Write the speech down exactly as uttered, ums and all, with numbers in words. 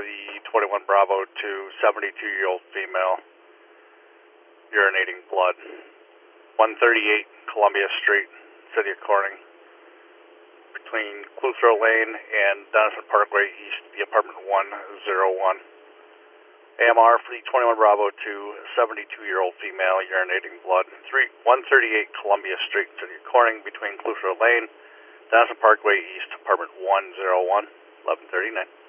the twenty-one Bravo to seventy-two-year-old female, urinating blood. one thirty-eight Columbia Street, City of Corning, between Cluthrow Lane and Dennison Parkway, east of the apartment one oh one. A M R for the twenty-one Bravo to seventy-two-year-old female, urinating blood. one thirty-eight Columbia Street, City of Corning, between Cluthrow Lane, Dennison Parkway, east, apartment one oh one, eleven thirty-nine.